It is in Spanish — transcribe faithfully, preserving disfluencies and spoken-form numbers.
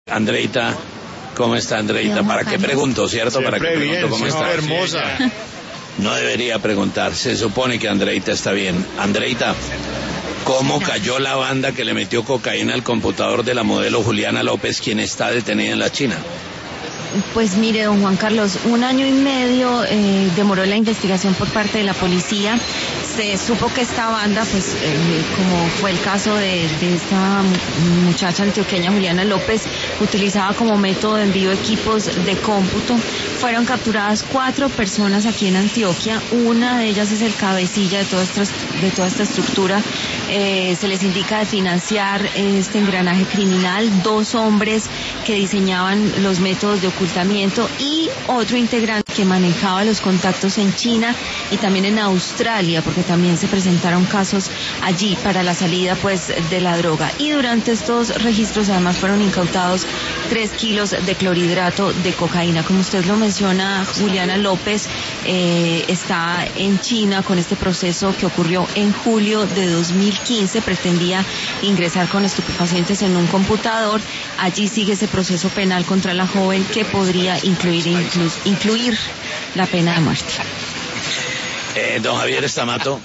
Andreita, ¿cómo está Andreita? Bien, ¿Para qué pregunto, cierto? Siempre ¿Para qué bien, pregunto cómo siempre está? hermosa. No debería preguntar, se supone que Andreita está bien. Andreita, ¿cómo cayó la banda que le metió cocaína al computador de la modelo Juliana López, quien está detenida en la China? Pues mire, don Juan Carlos, un año y medio eh, demoró la investigación por parte de la policía. Se supo que esta banda, pues eh, como fue el caso de, de esta muchacha antioqueña Juliana López, utilizaba como método de envío equipos de cómputo. Fueron capturadas cuatro personas aquí en Antioquia. Una de ellas es el cabecilla de toda esta, de toda esta estructura. Eh, se les indica de financiar este engranaje criminal. Dos hombres que diseñaban los métodos de ocultamiento y otro integrante que manejaba los contactos en China y también en Australia, porque también se presentaron casos allí para la salida pues de la droga. Y durante estos registros además fueron incautados tres kilos de clorhidrato de cocaína. Como usted lo menciona, Juliana López eh, está en China con este proceso que ocurrió en julio de dos mil quince. Pretendía ingresar con estupefacientes en un computador. Allí sigue ese proceso penal contra la joven que podría incluir, inclu- incluir la pena de muerte. Eh, don Javier Estamato.